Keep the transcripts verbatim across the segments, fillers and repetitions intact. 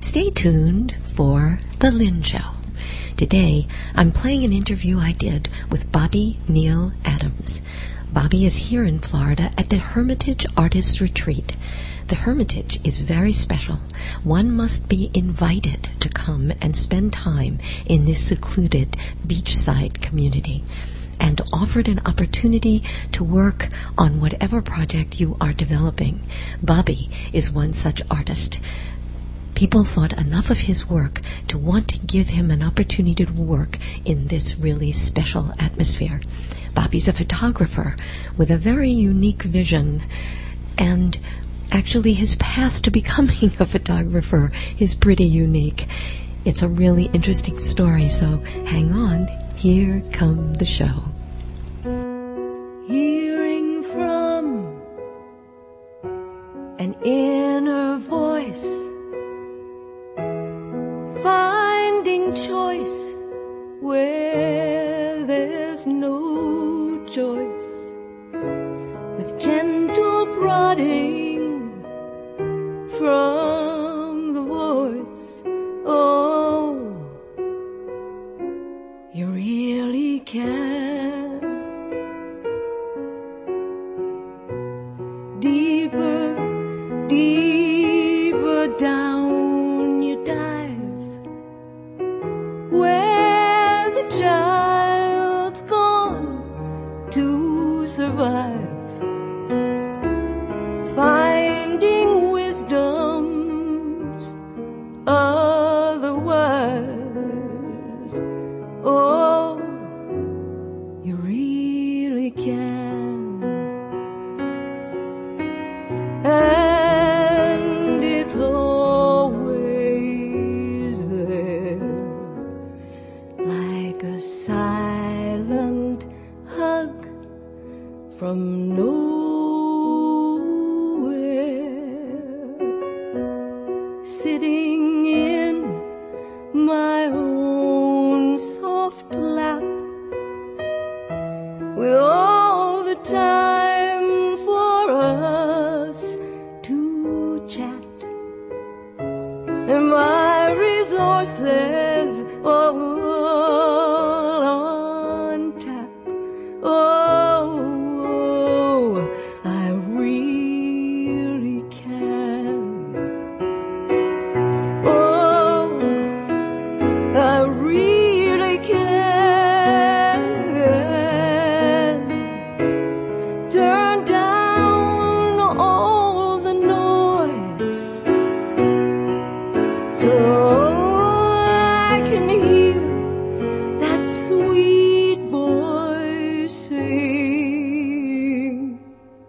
Stay tuned for The Lynn Show. Today, I'm playing an interview I did with Bobby Neal Adams. Bobby is here in Florida at the Hermitage Artists Retreat. The Hermitage is very special. One must be invited to come and spend time in this secluded beachside community and offered an opportunity to work on whatever project you are developing. Bobby is one such artist. People thought enough of his work to want to give him an opportunity to work in this really special atmosphere. Bobby's a photographer with a very unique vision, and actually his path to becoming a photographer is pretty unique. It's a really interesting story, so hang on. Here come the show. Hearing from an inner voice, finding choice where there's no choice, with gentle prodding from the voice. Oh, you really can. Deeper, deeper down you dive, where the child's gone to survive, finding wisdom's otherwise. Oh, you really can. And it's always there, like a silent hug from nowhere, sitting in my own soft lap, with all the time for us to chat, and my resources all on tap. Oh, I really can. Oh, I really can. Turn down all the noise so I can hear that sweet voice sing.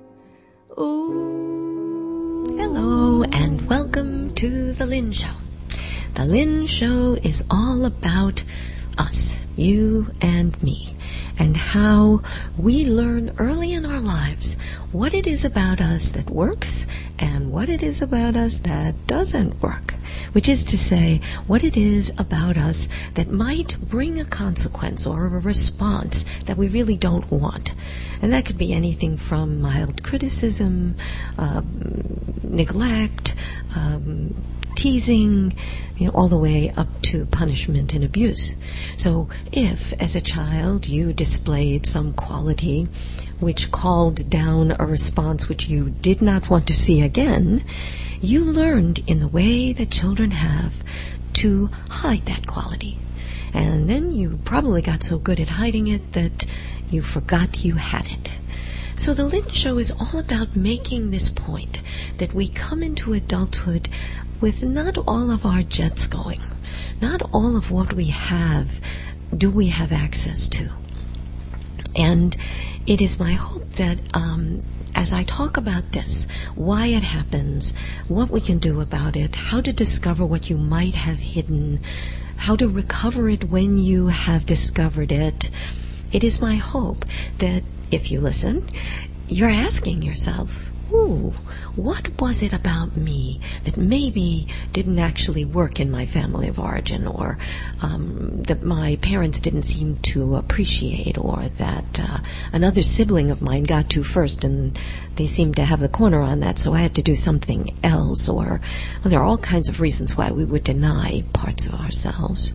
Oh. Hello and welcome to The Lynn Show. The Lynn Show is all about us, you and me, and how we learn early in our lives what it is about us that works and what it is about us that doesn't work, which is to say, what it is about us that might bring a consequence or a response that we really don't want. And that could be anything from mild criticism, um, neglect, um, teasing, you know, all the way up to punishment and abuse. So if, as a child, you displayed some quality which called down a response which you did not want to see again, you learned in the way that children have to hide that quality. And then you probably got so good at hiding it that you forgot you had it. So the Lynn Show is all about making this point that we come into adulthood with not all of our jets going. Not all of what we have do we have access to. And it is my hope that um, as I talk about this, why it happens, what we can do about it, how to discover what you might have hidden, how to recover it when you have discovered it, it is my hope that if you listen, you're asking yourself, ooh, what was it about me that maybe didn't actually work in my family of origin, or um, that my parents didn't seem to appreciate, or that uh, another sibling of mine got to first and they seemed to have the corner on that, so I had to do something else, or well, there are all kinds of reasons why we would deny parts of ourselves.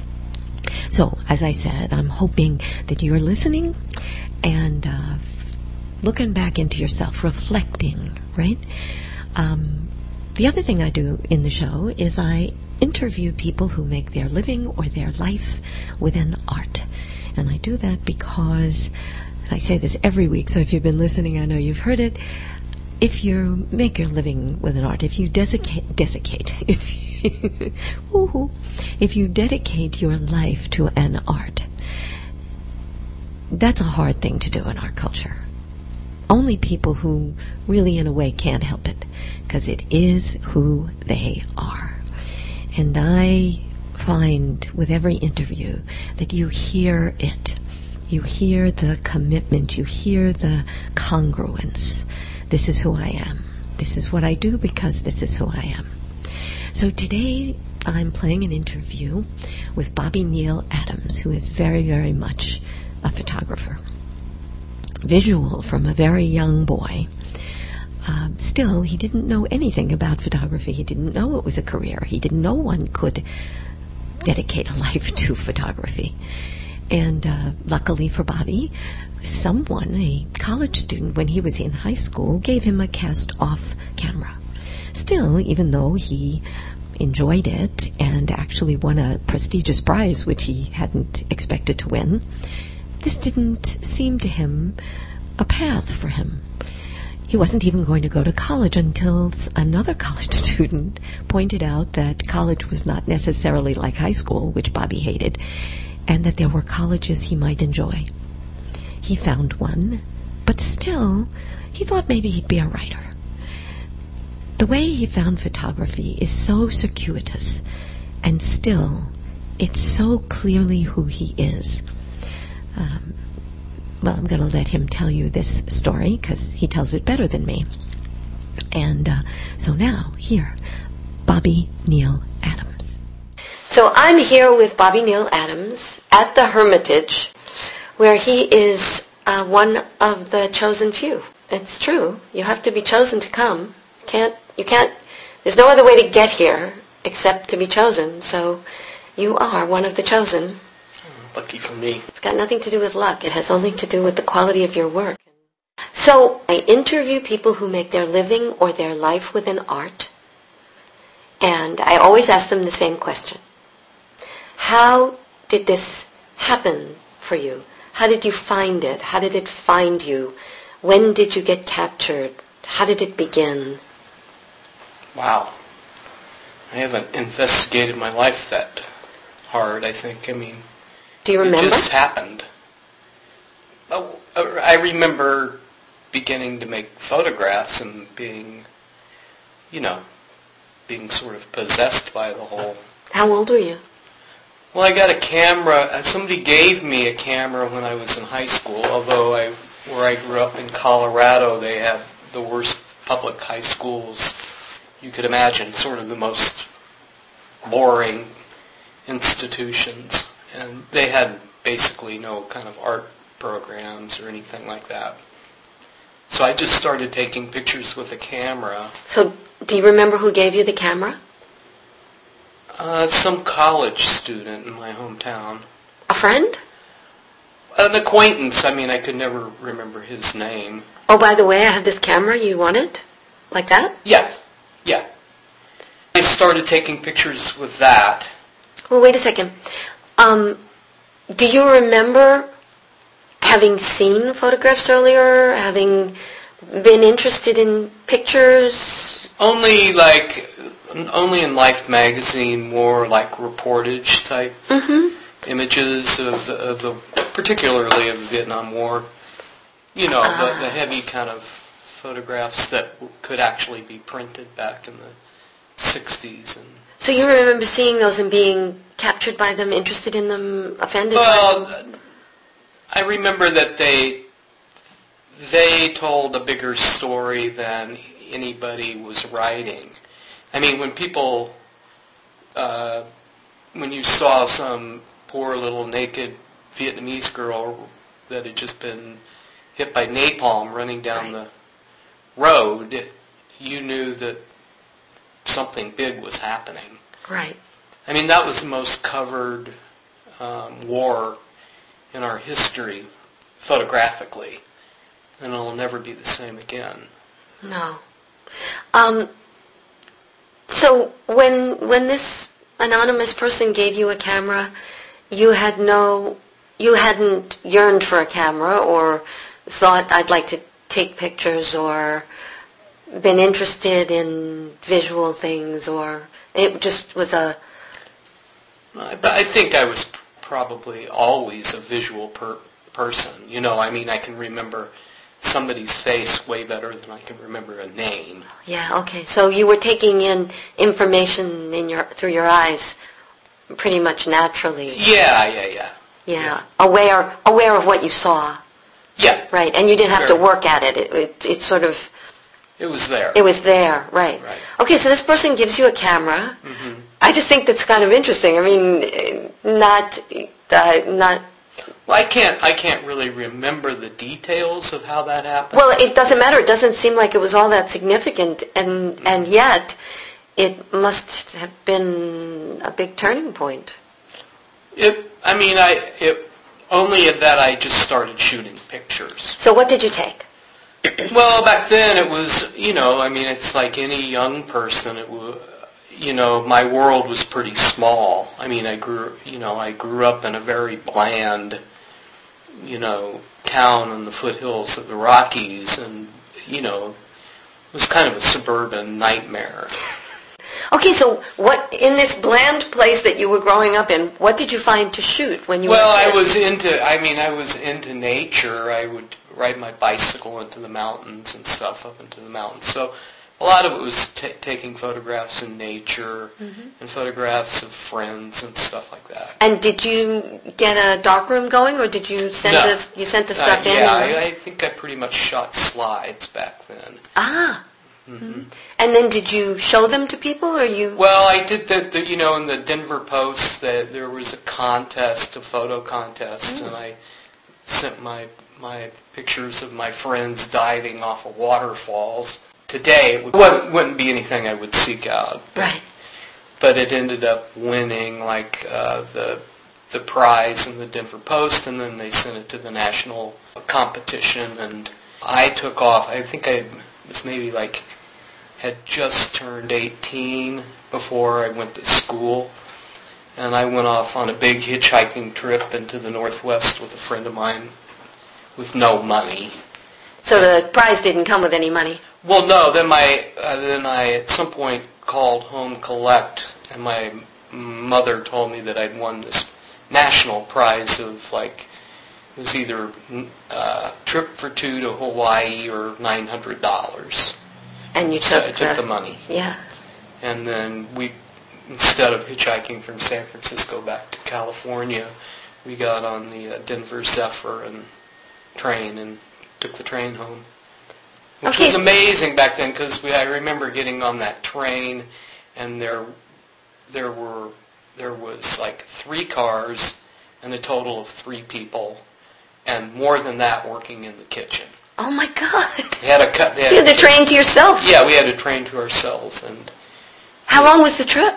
So, as I said, I'm hoping that you're listening and uh, looking back into yourself, reflecting, right? Um, the other thing I do in the show is I interview people who make their living or their life within art. And I do that because, and I say this every week, so if you've been listening, I know you've heard it. If you make your living with an art, if you desiccate, desiccate, if you, if you dedicate your life to an art, that's a hard thing to do in our culture. Only people who really, in a way, can't help it, because it is who they are. And I find with every interview that you hear it. You hear the commitment. You hear the congruence. This is who I am. This is what I do because this is who I am. So today I'm playing an interview with Bobby Neal Adams, who is very, very much a photographer. Visual from a very young boy. Uh, still, he didn't know anything about photography. He didn't know it was a career. He didn't know one could dedicate a life to photography. And uh, luckily for Bobby, someone, a college student, when he was in high school, gave him a cast-off camera. Still, even though he enjoyed it and actually won a prestigious prize, which he hadn't expected to win, this didn't seem to him a path for him. He wasn't even going to go to college until another college student pointed out that college was not necessarily like high school, which Bobby hated, and that there were colleges he might enjoy. He found one, but still, he thought maybe he'd be a writer. The way he found photography is so circuitous, and still, it's so clearly who he is. Um, well, I'm going to let him tell you this story because he tells it better than me. And uh, so now, here, Bobby Neal Adams. So I'm here with Bobby Neal Adams at the Hermitage, where he is uh, one of the chosen few. It's true. You have to be chosen to come. Can't you can't? There's no other way to get here except to be chosen. So you are one of the chosen. Lucky for me. It's got nothing to do with luck. It has only to do with the quality of your work. So I interview people who make their living or their life within art, and I always ask them the same question. How did this happen for you? How did you find it? How did it find you? When did you get captured? How did it begin? Wow. I haven't investigated my life that hard, I think. I mean... Do you remember? It just happened. Oh, I remember beginning to make photographs and being, you know, being sort of possessed by the whole... How old were you? Well, I got a camera. Somebody gave me a camera when I was in high school, although I, where I grew up in Colorado, they have the worst public high schools you could imagine, sort of the most boring institutions. And they had basically no kind of art programs or anything like that. So I just started taking pictures with a camera. So do you remember who gave you the camera? Uh, some college student in my hometown. A friend? An acquaintance. I mean, I could never remember his name. Oh, by the way, I have this camera. You want it? Like that? Yeah. Yeah. I started taking pictures with that. Well, wait a second. Um, do you remember having seen photographs earlier, having been interested in pictures? Only like, only in Life magazine, more like reportage type mm-hmm. images of the, of the, particularly of the Vietnam War. You know, uh. the, the heavy kind of photographs that could actually be printed back in the sixties. And so you remember seeing those and being captured by them, interested in them, offended well, by them? I remember that they they told a bigger story than anybody was writing. I mean, when people, uh, when you saw some poor little naked Vietnamese girl that had just been hit by napalm running down the road, you knew that something big was happening. Right. I mean, that was the most covered um, war in our history, photographically, and it'll never be the same again. No. Um, so when when this anonymous person gave you a camera, you had no, you hadn't yearned for a camera or thought, I'd like to take pictures, or been interested in visual things, or it just was a... I, I think I was probably always a visual per, person. You know, I mean, I can remember somebody's face way better than I can remember a name. Yeah, okay. So you were taking in information in your through your eyes pretty much naturally. Yeah, yeah, yeah. Yeah, yeah. aware aware of what you saw. Yeah. Right, and you didn't have Very. to work at it. It, it. it sort of... It was there. It was there, right. Right. Okay, so this person gives you a camera. Mm-hmm. I just think that's kind of interesting. I mean, not... Uh, not... Well, I can't, I can't really remember the details of how that happened. Well, it doesn't matter. It doesn't seem like it was all that significant, and mm-hmm. and yet it must have been a big turning point. It, I mean, I, it, only that I just started shooting pictures. So what did you take? Well, back then it was, you know, I mean, it's like any young person. It was, you know, my world was pretty small. I mean, I grew, you know, I grew up in a very bland, you know, town in the foothills of the Rockies, and, you know, it was kind of a suburban nightmare. Okay, so what, in this bland place that you were growing up in, what did you find to shoot when you well, were a kid? I was into, I mean, I was into nature. I would ride my bicycle into the mountains and stuff, up into the mountains. So a lot of it was t- taking photographs in nature mm-hmm. and photographs of friends and stuff like that. And did you get a darkroom going, or did you send no. this, you sent the stuff uh, in? Yeah, I, I think I pretty much shot slides back then. Ah. Mm-hmm. And then did you show them to people, or you... Well, I did the, the you know, in the Denver Post, that there was a contest, a photo contest, mm. and I sent my my pictures of my friends diving off of waterfalls. Today, it wouldn't, wouldn't be anything I would seek out. But, right. But it ended up winning, like, uh, the the prize in the Denver Post, and then they sent it to the national competition, and I took off. I think I was maybe, like, had just turned eighteen before I went to school, and I went off on a big hitchhiking trip into the Northwest with a friend of mine with no money. So the prize didn't come with any money? Well, no. Then my uh, then I at some point called home collect, and my mother told me that I'd won this national prize of, like, it was either uh, trip for two to Hawaii or nine hundred dollars. And you took, so I took the, the money. Yeah. And then we, instead of hitchhiking from San Francisco back to California, we got on the uh, Denver Zephyr and train and took the train home, which okay. was amazing back then, because I remember getting on that train, and there, there were, there was like three cars and a total of three people, and more than that working in the kitchen. Oh my God! They had a cut. They had you had the a, train to yourself. Yeah, we had a train to ourselves, and. How long was the trip?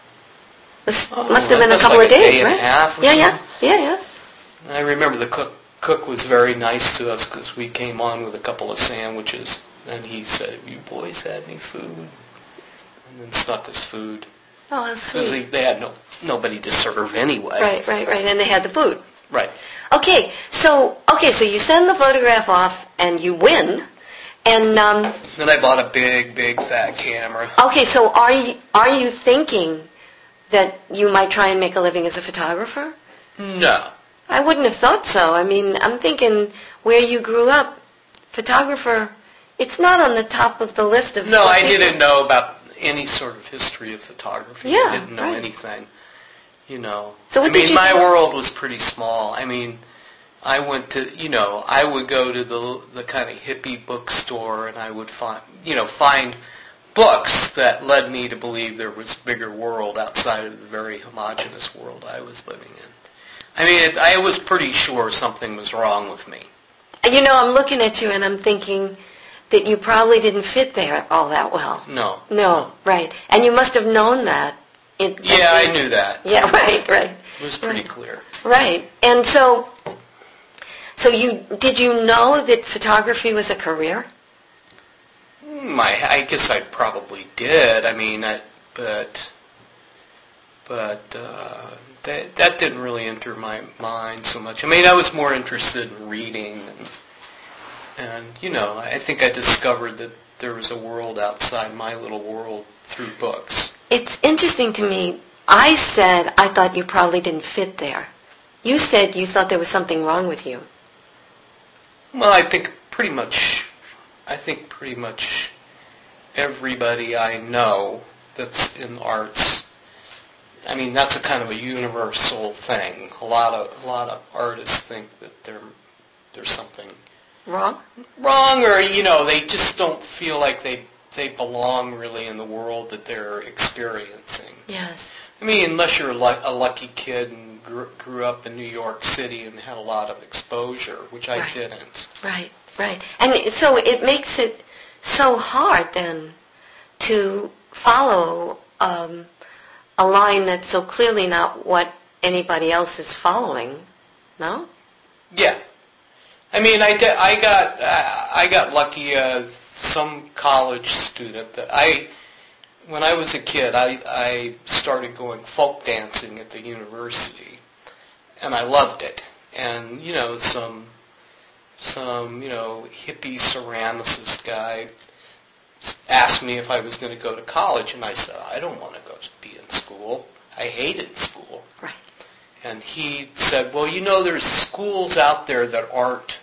It Oh, must have been a couple like of days, day right? And a half or yeah, yeah, something. yeah, yeah. I remember the cook. Cook was very nice to us, because we came on with a couple of sandwiches, and he said, "Have you boys had any food?" And then snuck us food. Oh, that's Because sweet. they, they had no nobody to serve anyway. Right, right, right. And they had the food. Right. Okay, so okay, so you send the photograph off and you win, and um, Then I bought a big, big, fat camera. okay, so are you are you thinking that you might try and make a living as a photographer? No. I wouldn't have thought so. I mean, I'm thinking where you grew up, photographer. It's not on the top of the list of. No, I people. didn't know about any sort of history of photography. Yeah, I didn't know right. anything. You know. So what I did mean, you my do? world was pretty small. I mean, I went to, you know, I would go to the the kind of hippie bookstore, and I would find, you know, find books that led me to believe there was a bigger world outside of the very homogenous world I was living in. I mean, it, I was pretty sure something was wrong with me. You know, I'm looking at you and I'm thinking that you probably didn't fit there all that well. No. No, right. And you must have known that. In, Yeah, I knew that. Yeah, right, right. It was pretty Right. clear. Right. And so, so you did you know that photography was a career? My, I guess I probably did. I mean, I, but but uh, that that didn't really enter my mind so much. I mean, I was more interested in reading, and and you know, I think I discovered that there was a world outside my little world through books. It's interesting to me. I said I thought you probably didn't fit there. You said you thought there was something wrong with you. Well, I think pretty much. I think pretty much everybody I know that's in arts. I mean, that's a kind of a universal thing. A lot of a lot of artists think that there there's something Wrong? wrong, or you know, they just don't feel like they they belong really in the world that they're experiencing. Yes. I mean, unless you're like a lucky kid and grew, grew up in New York City and had a lot of exposure, which I Right. didn't. Right, right. And it- so it makes it so hard then to follow um, a line that's so clearly not what anybody else is following, no? Yeah, I mean, I, did, I got uh, I got lucky. Uh, some college student that I, when I was a kid, I I started going folk dancing at the university, and I loved it. And you know, some some you know hippie ceramicist guy asked me if I was going to go to college, and I said I don't want to go to be in school. I hated school. Right. And he said, well, you know, there's schools out there that aren't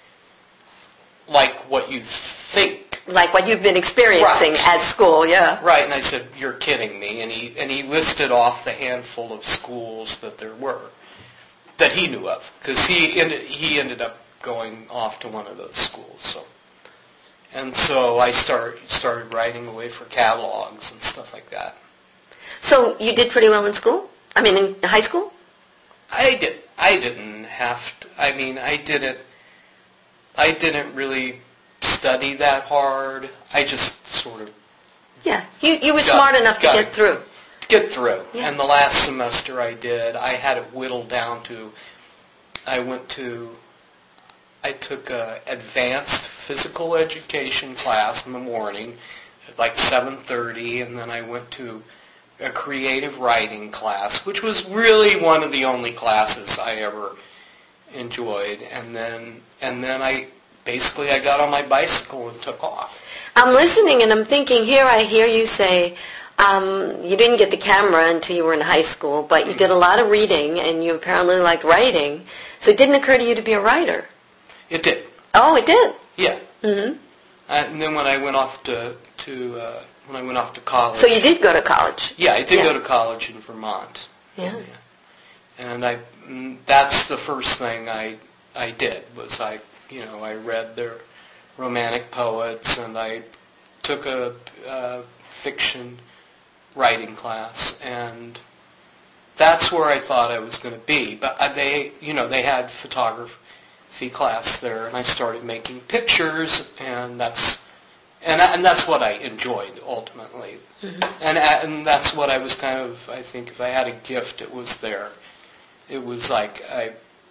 like what you think. Like what you've been experiencing Right. at school, yeah. Right, and I said, you're kidding me. And he and he listed off the handful of schools that there were that he knew of, because he ended, he ended up going off to one of those schools. So, and so I start, started writing away for catalogs and stuff like that. So you did pretty well in school? I mean, in high school? I did. I didn't have to. I mean, I didn't. I didn't really study that hard. I just sort of Yeah. You you were Got- smart enough to got get it. through. get through. Yeah. And the last semester I did, I had it whittled down to. I went to. I took a advanced physical education class in the morning, at like seven thirty, and then I went to a creative writing class, which was really one of the only classes I ever enjoyed. And then and then I basically I got on my bicycle and took off. I'm listening and I'm thinking, here I hear you say um, you didn't get the camera until you were in high school, but you did a lot of reading and you apparently liked writing, so it didn't occur to you to be a writer. It did. Oh, it did? Yeah. Mm-hmm. And then when I went off to to uh, when I went off to college. So you did go to college? Yeah, I did Yeah. go to college in Vermont. Yeah. And I mm, that's the first thing I I did was I you know I read their romantic poets, and I took a uh, fiction writing class, and that's where I thought I was going to be. But I, they you know they had photography class there, and I started making pictures, and that's and and that's what I enjoyed ultimately. Mm-hmm. And and that's what I was kind of, I think if I had a gift, it was there. It was like I,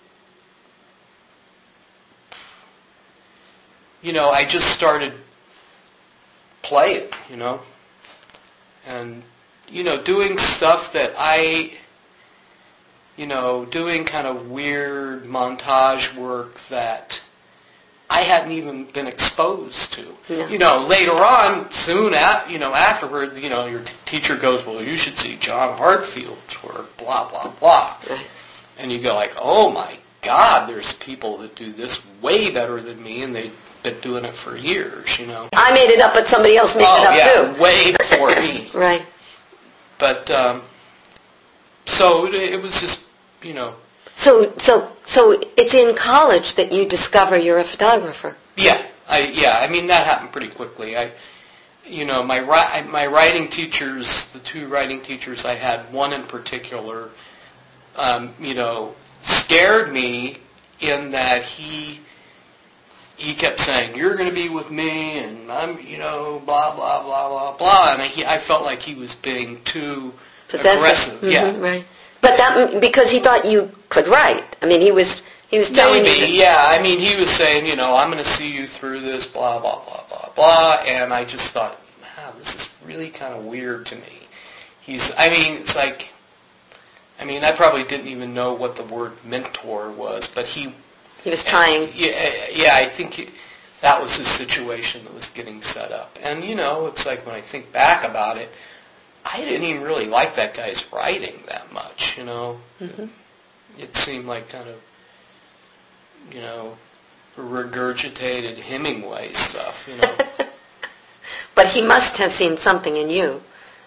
you know, I just started playing, you know, and you know, doing stuff that I, you know, doing kind of weird montage work that I hadn't even been exposed to. Yeah. You know, later on, soon at, you know, afterward, you know, your t- teacher goes, well, you should see John Hartfield's work, blah, blah, blah. Right. And you go like, oh my God, there's people that do this way better than me, and they've been doing it for years, you know. I made it up, but somebody else made oh, it up yeah, too. way before me. Right. But, um, so it, it was just, you know, So, so, so it's in college that you discover you're a photographer. Yeah, I yeah. I mean that happened pretty quickly. I, you know, my ri- my writing teachers, the two writing teachers I had, one in particular, um, you know, scared me in that he he kept saying, "You're going to be with me," and I'm, you know, blah blah blah blah blah, and I, he, I felt like he was being too Possessive. aggressive. Mm-hmm, yeah, right. But that because he thought you could write. I mean, he was he was telling maybe. you. That, yeah, I mean, he was saying, you know, I'm going to see you through this, blah blah blah blah blah, and I just thought, wow, this is really kind of weird to me. He's, I mean, it's like, I mean, I probably didn't even know what the word mentor was, but he. He was trying. Yeah, yeah, I think he, that was the situation that was getting set up. And, you know, it's like when I think back about it, I didn't even really like that guy's writing that much, you know. Mm-hmm. It seemed like kind of, you know, regurgitated Hemingway stuff, you know. But he must have seen something in you.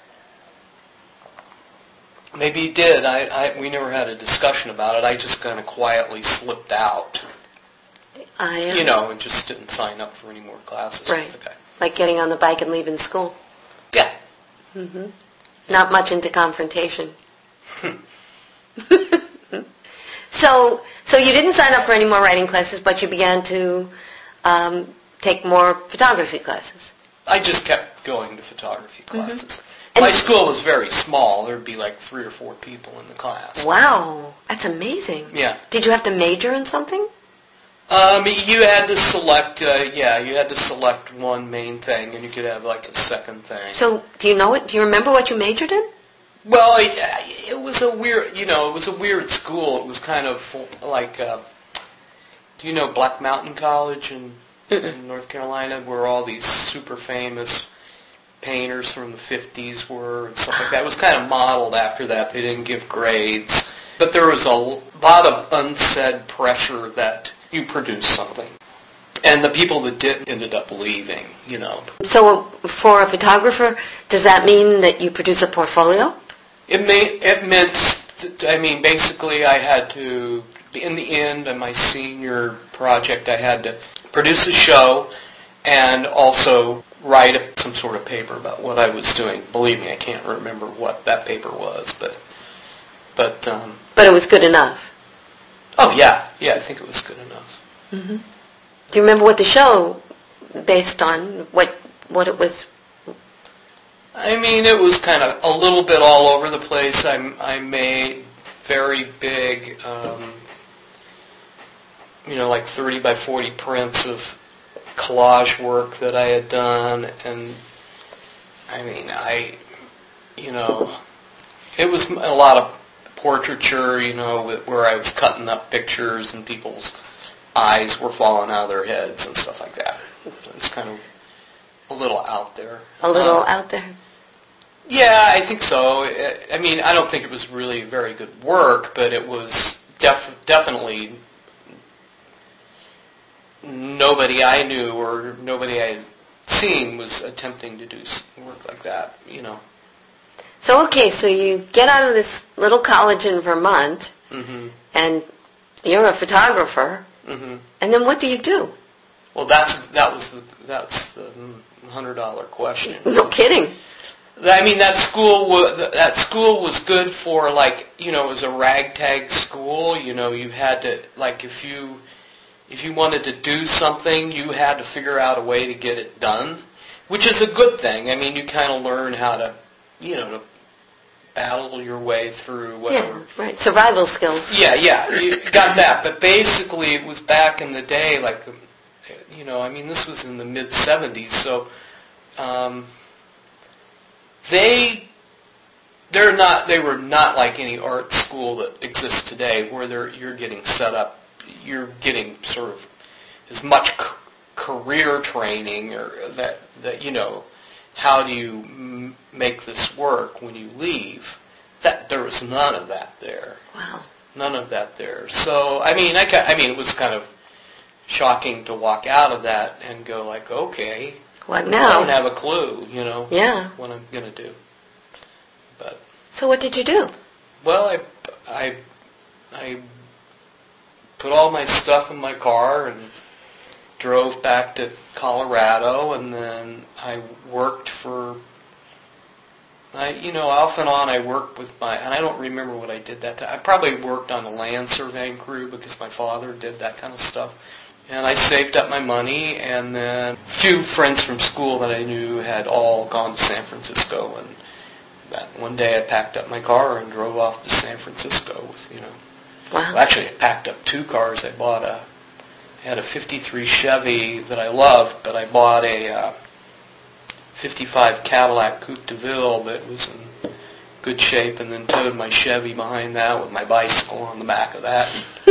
Maybe he did. I, I, we never had a discussion about it. I just kind of quietly slipped out. I am. You know, and just didn't sign up for any more classes. Right. Okay. Like getting on the bike and leaving school. Yeah. Mm-hmm. Not much into confrontation. so, so you didn't sign up for any more writing classes, but you began to um, take more photography classes. I just kept going to photography classes. Mm-hmm. My school was very small. There'd be like three or four people in the class. Wow, that's amazing. Yeah. Did you have to major in something? Um, you had to select, uh, yeah, you had to select one main thing, and you could have like a second thing. So, do you know it? Do you remember what you majored in? Well, it, it was a weird, you know, it was a weird school. It was kind of like, uh, do you know Black Mountain College in, in North Carolina, where all these super famous painters from the fifties were and stuff like that? It was kind of modeled after that. They didn't give grades. But there was a lot of unsaid pressure that you produce something. And the people that did ended up leaving, you know. So for a photographer, does that mean that you produce a portfolio? It, may, it meant, that, I mean, basically I had to, in the end of my senior project, I had to produce a show and also write some sort of paper about what I was doing. Believe me, I can't remember what that paper was, but but um, but it was good enough. Oh yeah, yeah, I think it was good enough. Mm-hmm. Do you remember what the show based on? What what it was? I mean, it was kind of a little bit all over the place. I I made very big, um, you know, like thirty by forty prints of collage work that I had done, and I mean, I, you know, it was a lot of portraiture, you know, where I was cutting up pictures and people's eyes were falling out of their heads and stuff like that. It was kind of a little out there. A little um, out there? Yeah, I think so. I mean, I don't think it was really very good work, but it was def- definitely nobody I knew or nobody I had seen was attempting to do work like that, you know. So, okay, so you get out of this little college in Vermont, mm-hmm. and you're a photographer, mm-hmm. and then what do you do? Well, that's that was the that's the hundred dollar question. No kidding. I mean, that school was that school was good for, like, you know, it was a ragtag school. You know, you had to, like, if you if you wanted to do something, you had to figure out a way to get it done, which is a good thing. I mean, you kind of learn how to, you know, to battle your way through whatever. Yeah, right. Survival skills. Yeah, yeah, you got that. But basically, it was back in the day, like, you know, I mean, this was in the mid seventies, so um, they they're not they were not like any art school that exists today, where they're you're getting set up. You're getting sort of as much c- career training, or that that you know, how do you m- make this work when you leave? That there was none of that there. Wow. None of that there. So I mean, I ca- I mean, it was kind of shocking to walk out of that and go like, okay, what now? I don't have a clue, you know, yeah. what I'm gonna do. But so what did you do? well, I I I put all my stuff in my car and drove back to Colorado, and then I worked for, I, you know, off and on I worked with my, and I don't remember what I did that time. I probably worked on a land surveying crew because my father did that kind of stuff. And I saved up my money, and then a few friends from school that I knew had all gone to San Francisco, and that one day I packed up my car and drove off to San Francisco with, you know, Wow. well, actually I packed up two cars. I bought a, I had a fifty-three Chevy that I loved, but I bought a uh, fifty-five Cadillac Coupe de Ville that was in good shape, and then towed my Chevy behind that with my bicycle on the back of that.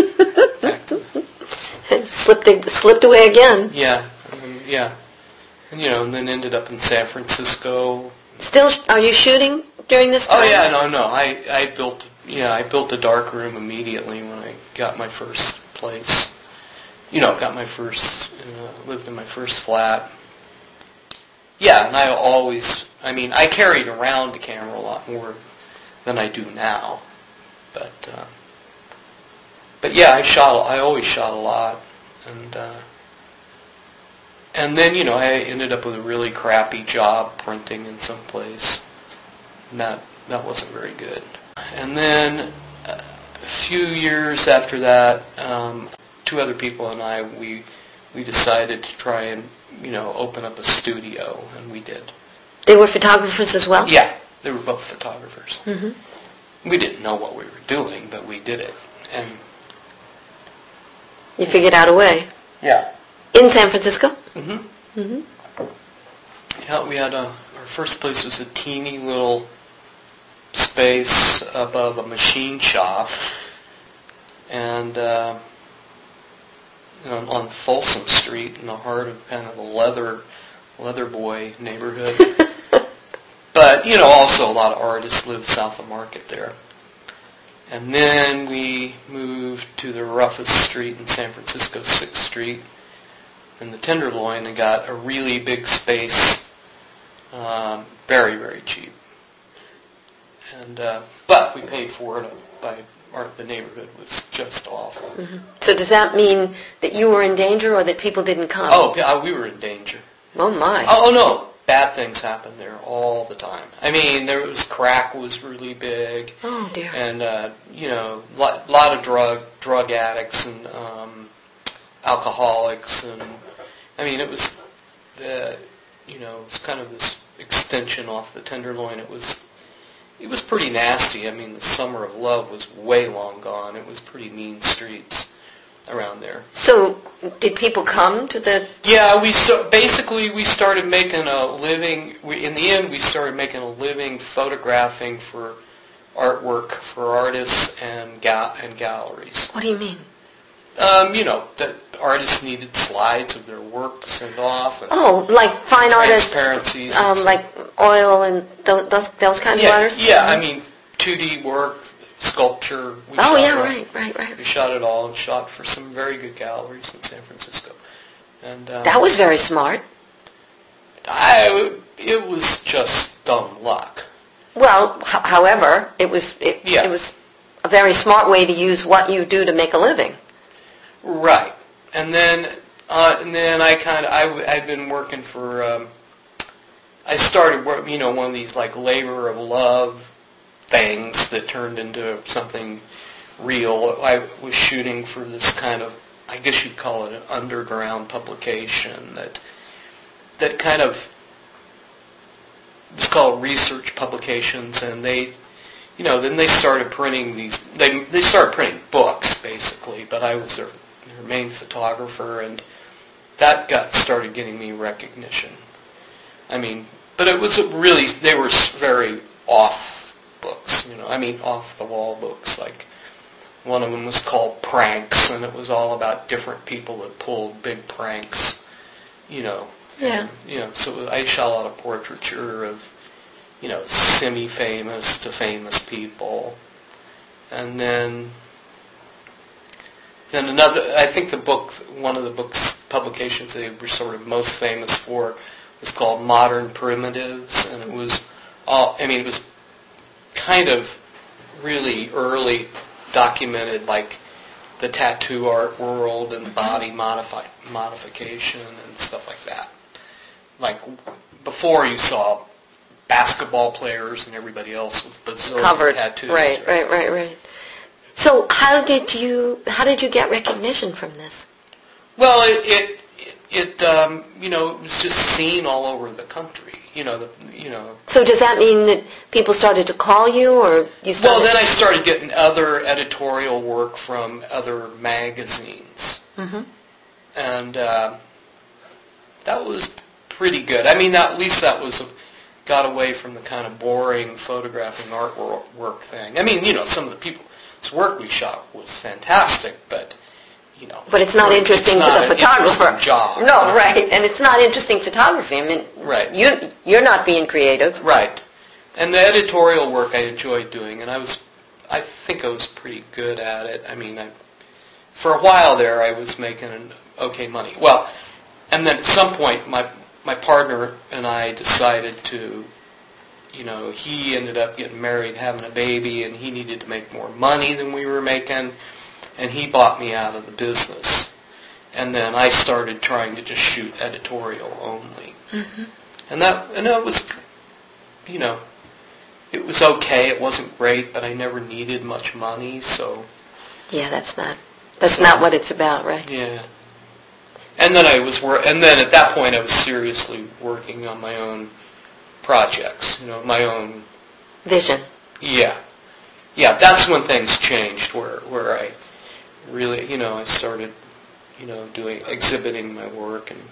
And slipped slipped away again. Yeah, and, yeah, and you know, and then ended up in San Francisco. Still, are you shooting during this time? Oh yeah, no, no. I, I built, yeah, I built a dark room immediately when I got my first place. You know, got my first, uh, lived in my first flat. Yeah, and I always, I mean, I carried around a camera a lot more than I do now, but. Uh, But yeah, I shot. I always shot a lot, and uh, and then you know I ended up with a really crappy job printing in some place, and that that wasn't very good. And then uh, a few years after that, um, two other people and I we we decided to try and you know open up a studio, and we did. They were photographers as well? Yeah, they were both photographers. Mm-hmm. We didn't know what we were doing, but we did it, and. You figured out a way. Yeah. In San Francisco? Mm-hmm. Mm-hmm. Yeah, we had a, our first place was a teeny little space above a machine shop, and uh, on, on Folsom Street in the heart of kind of a leather, leather boy neighborhood. But, you know, also a lot of artists lived south of Market there. And then we moved to the roughest street in San Francisco, sixth Street, in the Tenderloin, and got a really big space, um, very, very cheap. And uh, but we paid for it by our, the neighborhood was just awful. Mm-hmm. So does that mean that you were in danger, or that people didn't come? Oh, yeah, we were in danger. Oh my! Oh, oh no. Bad things happen there all the time. I mean, there was crack was really big. Oh dear. And uh, you know, a lot, lot of drug drug addicts and um, alcoholics, and I mean, it was the you know, it was kind of this extension off the Tenderloin. It was it was pretty nasty. I mean, the summer of love was way long gone. It was pretty mean streets around there. So, did people come to the... Yeah, we so basically we started making a living. We, in the end, we started making a living photographing for artwork for artists and ga- and galleries. What do you mean? Um, you know, that artists needed slides of their work to send off. And Oh, like fine artists, transparencies. um, and like oil and those those, those kinds yeah, of artists? yeah. I mean, two D work, sculpture. We Oh shot yeah, all- right, right, right. We shot it all and shot for some very good galleries in San Francisco. And um, That was very smart. I, it was just dumb luck. Well, h- however, it was it, Yeah. it was a very smart way to use what you do to make a living. Right, and then uh, and then I kind of I w- I'd been working for um, I started work you know one of these like labor of love things that turned into something real. I was shooting for this kind of I guess you'd call it an underground publication that that kind of it was called Research Publications, and they you know then they started printing these they they started printing books basically, but I was their their main photographer, and that got started getting me recognition. I mean, but it was a really, they were very off books, you know, I mean off the wall books, like one of them was called Pranks, and it was all about different people that pulled big pranks, you know. Yeah. And, you know, so I shot a lot of portraiture of, you know, semi-famous to famous people. And then Then another, I think the book, one of the books, publications they were sort of most famous for was called Modern Primitives, and it was, all, I mean, it was kind of really early documented, like the tattoo art world and body modifi- modification and stuff like that. Like before, you saw basketball players and everybody else with bazillion Covered. tattoos. Right, right, right, right. So how did you how did you get recognition from this? Well, it it, it um, you know it was just seen all over the country. You know the you know. So does that mean that people started to call you, or you started? Well, then I started getting other editorial work from other magazines, Mm-hmm. and uh, that was pretty good. I mean, at least that was got away from the kind of boring photographing artwork thing. I mean, you know, some of the people's work we shot was fantastic, but you know. But it's not it's interesting not to the an photographer. interesting job. No, right, and it's not interesting photography. I mean, Right. You you're not being creative. Right. And the editorial work I enjoyed doing, and I was, I think I was pretty good at it. I mean, I, for a while there, I was making an okay money. Well, and then at some point, my my partner and I decided to, you know, he ended up getting married, having a baby, and he needed to make more money than we were making, and he bought me out of the business. And then I started trying to just shoot editorial only. Mm-hmm. And that, and that was, you know, it was okay. It wasn't great, but I never needed much money, so. Yeah, that's not that's So- not what it's about, right? Yeah. And then I was wor- and then at that point I was seriously working on my own projects, you know, my own. Vision. Yeah. Yeah, that's when things changed, where where I really, you know, I started, you know, doing exhibiting my work and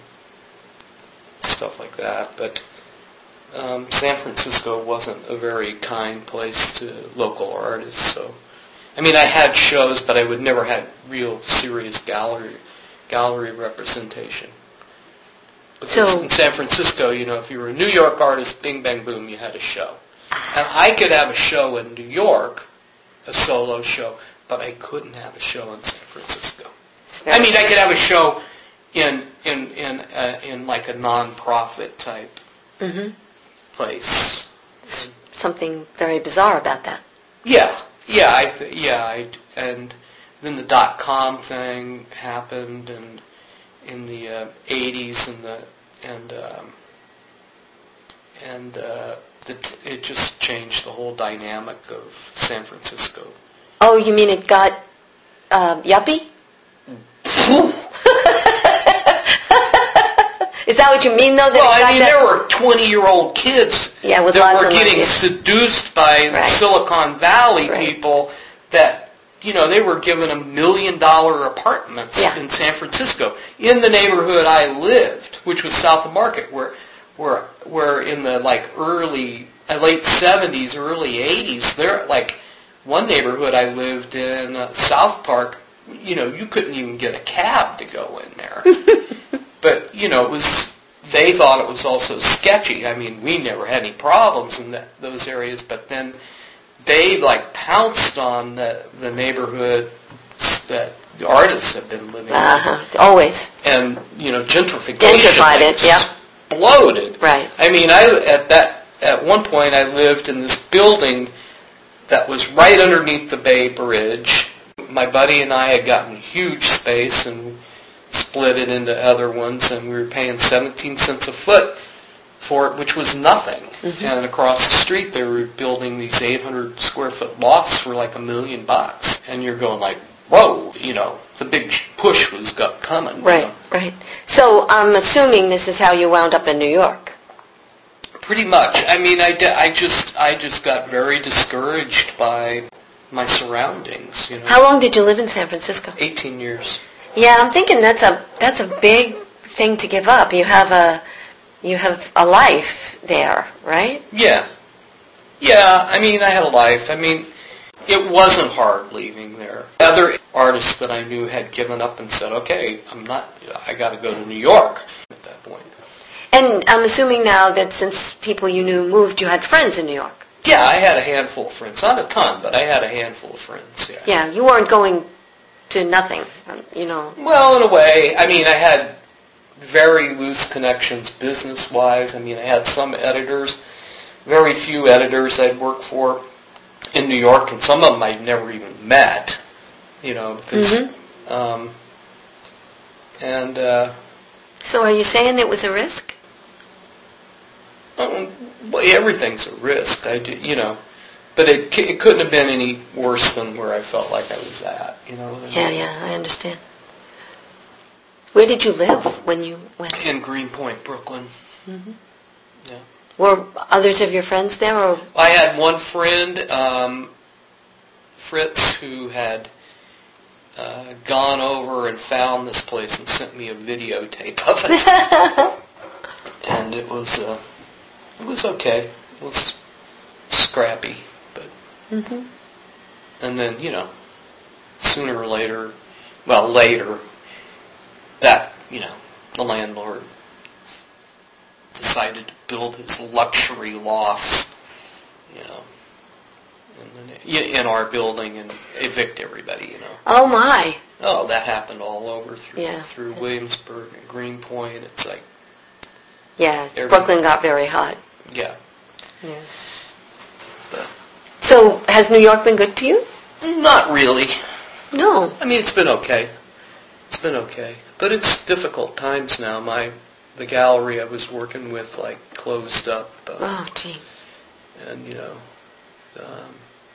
stuff like that. But um, San Francisco wasn't a very kind place to local artists. So, I mean, I had shows, but I would never had real serious gallery gallery representation. Because So- in San Francisco, you know, if you were a New York artist, bing, bang, boom, you had a show. And I could have a show in New York, a solo show, but I couldn't have a show in San Francisco. I mean, I could have a show in in in uh, in like a non-profit type Mm-hmm. place. Something very bizarre about that. Yeah, yeah, I th- yeah, I and then the dot com thing happened, and in the uh, eighties, and the and um, and uh, the t- it just changed the whole dynamic of San Francisco. Oh, you mean it got uh, yuppie? Is that what you mean, though? That Well, it got I mean, that? there were twenty-year-old kids Yeah, with that lots were of getting money. seduced by Right. Silicon Valley Right. people that, you know, they were given them million-dollar apartments Yeah. in San Francisco, in the neighborhood I lived, which was South of Market, where, where, where in the, like, early, uh, late seventies, early eighties, there, like, one neighborhood I lived in, uh, South Park, you know, you couldn't even get a cab to go in there. But, you know, it was, they thought it was also sketchy. I mean, we never had any problems in that, those areas, but then they, like, pounced on the, the neighborhood that the artists have been living in. Uh-huh. Always. And, you know, gentrification Gentrified like, it, yeah. exploded. Right. I mean, I, at that, at one point I lived in this building that was right underneath the Bay Bridge. My buddy and I had gotten huge space and split it into other ones, and we were paying seventeen cents a foot for it, which was nothing. Mm-hmm. And across the street, they were building these eight hundred square foot lofts for like a million bucks. And you're going like, whoa, you know, the big push was got coming. Right, You know? right. So I'm assuming this is how you wound up in New York. Pretty much. I mean, I, di- I just I just got very discouraged by my surroundings. You know, How long did you live in San Francisco? eighteen years. Yeah, I'm thinking that's a that's a big thing to give up. You have a you have a life there, right? Yeah. Yeah, I mean, I had a life. I mean, it wasn't hard leaving there. Other artists that I knew had given up and said, okay, I'm not, I got to go to New York at that point. And I'm assuming now that since people you knew moved, you had friends in New York. Yeah, I had a handful of friends. Not a ton, but I had a handful of friends, yeah. Yeah, you weren't going to nothing, um, you know. Well, in a way, I mean, I had very loose connections business-wise. I mean, I had some editors, very few editors I'd worked for in New York, and some of them I'd never even met. you know, because, Mm-hmm. um, and, uh, So are you saying it was a risk? um, well, everything's a risk, I do, you know, but it, c- it couldn't have been any worse than where I felt like I was at, you know. Yeah, yeah, I understand. Where did you live when you went? In Greenpoint, Brooklyn. Mm-hmm. Yeah. Were others of your friends there, or? I had one friend, um, Fritz, who had uh, gone over and found this place and sent me a videotape of it. And it was uh, it was okay. It was scrappy, but Mm-hmm. and then you know, sooner or later, well later, that you know, the landlord decided to build his luxury lofts, you know, and then in our building and evict everybody, you know. Oh my! Oh, that happened all over through Yeah. through Williamsburg and Greenpoint. It's like, Yeah, Every- Brooklyn got very hot. yeah. Yeah. But So has New York been good to you? not really. No. I mean, it's been okay. It's been okay. But it's difficult times now. My the gallery I was working with, like, closed up. Uh, Oh, gee. and, you know, um,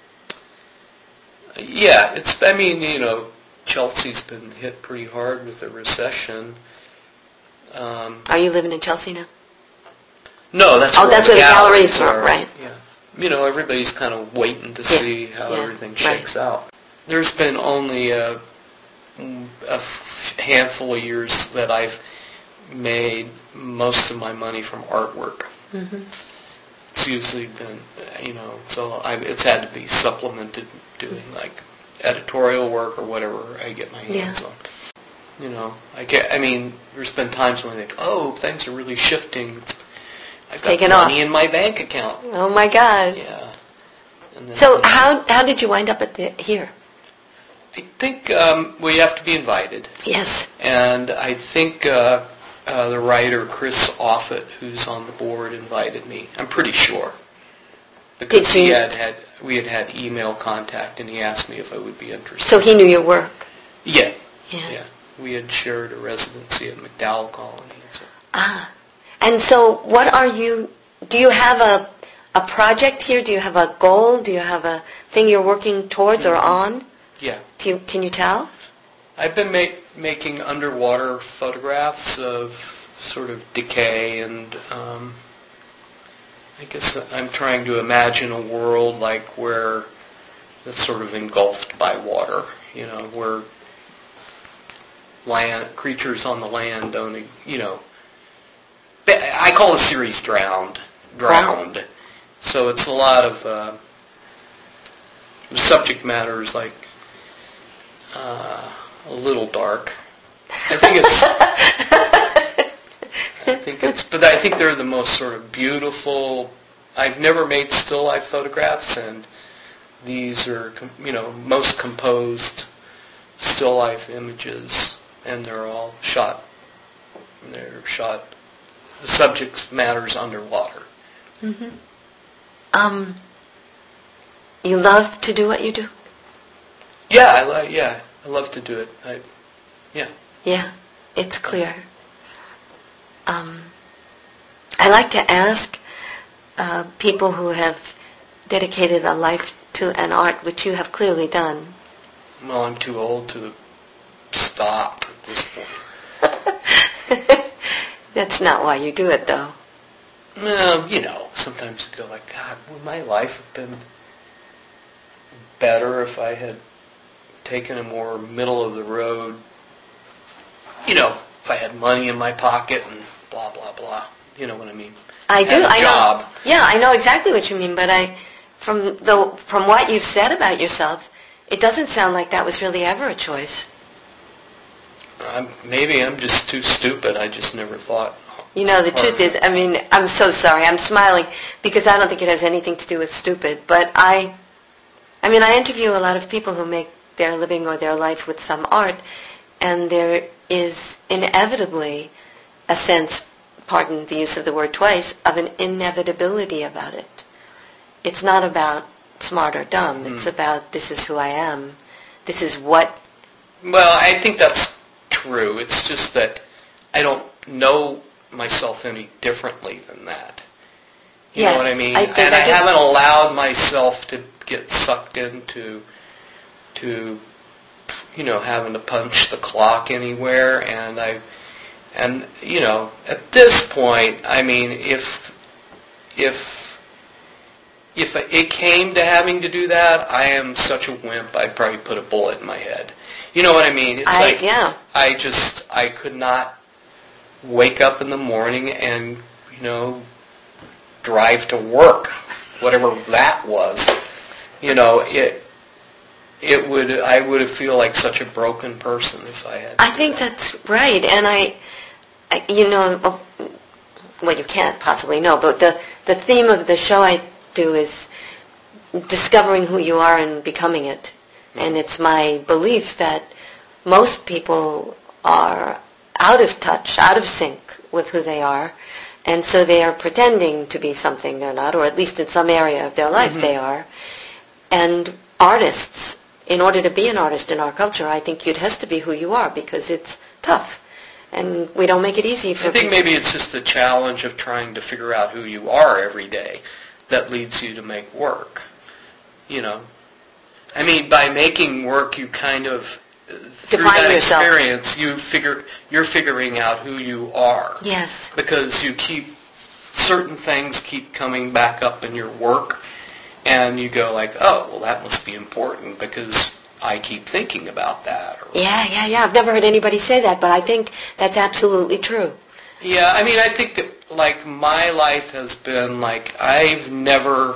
yeah, it's, I mean, you know, Chelsea's been hit pretty hard with the recession. Um, Are you living in Chelsea now? no, that's Oh, where that's the where the galleries galleries are, right. Yeah. You know, everybody's kind of waiting to Yeah, see how yeah, everything right. shakes out. There's been only a, a f- handful of years that I've made most of my money from artwork. Mm-hmm. It's usually been, you know, so I, it's had to be supplemented doing like editorial work or whatever I get my hands Yeah. on. You know, I get. I mean, there's been times when I think, oh, things are really shifting. It's, I've It's got taken money off. in my bank account. Oh my God. Yeah. And then, So you know, how how did you wind up at the here? I think um, we have to be invited, Yes. and I think uh, uh, the writer Chris Offutt, who's on the board, invited me. I'm pretty sure because Did he you- had had we had had email contact, and he asked me if I would be interested. So he knew your work. yeah, Yeah. yeah, we had shared a residency at McDowell Colony. So. Ah. And so what are you, do you have a a project here? Do you have a goal? Do you have a thing you're working towards or on? Yeah, Do you, can you tell? I've been ma- making underwater photographs of sort of decay, and um, I guess I'm trying to imagine a world like where it's sort of engulfed by water, you know, where land creatures on the land don't, you know. I call the series Drowned. Drowned. So it's a lot of uh, the subject matter is like uh, a little dark. I think it's. I think it's, but I think they're the most sort of beautiful. I've never made still life photographs, and these are, you know, most composed still life images, and they're all shot. They're shot. The subject matter's underwater. Mm-hmm. Um, you love to do what you do? Yeah, I love. Yeah, I love to do it. I, yeah. Yeah, it's clear. Um, I like to ask uh, people who have dedicated a life to an art, which you have clearly done. Well, I'm too old to stop at this point. That's not why you do it, though. Well, you know, sometimes you go like, God, would my life have been better if I had taken a more middle-of-the-road, you know, if I had money in my pocket and blah, blah, blah. You know what I mean? I do. Had a I job. know. Yeah, I know exactly what you mean. But I, from the from what you've said about yourself, it doesn't sound like that was really ever a choice. I'm, maybe I'm just too stupid. I just never thought. You know, the hard. truth is, I mean, I'm so sorry. I'm smiling because I don't think it has anything to do with stupid. But I, I mean, I interview a lot of people who make their living or their life with some art, and there is inevitably a sense, pardon the use of the word twice, of an inevitability about it. It's not about smart or dumb. Mm. It's about this is who I am. this is what... Well, I think that's true. It's just that I don't know myself any differently than that. You Yes, know what I mean? I and think I I do. haven't allowed myself to get sucked into, to, you know, having to punch the clock anywhere. And I, and you know, at this point, I mean, if, if, if it came to having to do that, I am such a wimp. I'd probably put a bullet in my head. You know what I mean? It's I, like yeah. I just I could not wake up in the morning and, you know, drive to work, whatever that was. You know, it it would I would feel like such a broken person if I had. I think that's right, and I, I you know, well, you can't possibly know, but the the theme of the show I do is discovering who you are and becoming it. And it's my belief that most people are out of touch, out of sync with who they are, and so they are pretending to be something they're not, or at least in some area of their life Mm-hmm. they are. And artists, in order to be an artist in our culture, I think it has to be who you are, because it's tough. And we don't make it easy for I think people. maybe it's just the challenge of trying to figure out who you are every day that leads you to make work. You know? I mean, by making work, you kind of, through Define that yourself. experience, you figure, you're figuring out who you are. Yes. Because you keep, certain things keep coming back up in your work, and you go like, oh, well, that must be important because I keep thinking about that. Or, Yeah, yeah, yeah. I've never heard anybody say that, but I think that's absolutely true. Yeah, I mean, I think that, like, my life has been, like, I've never,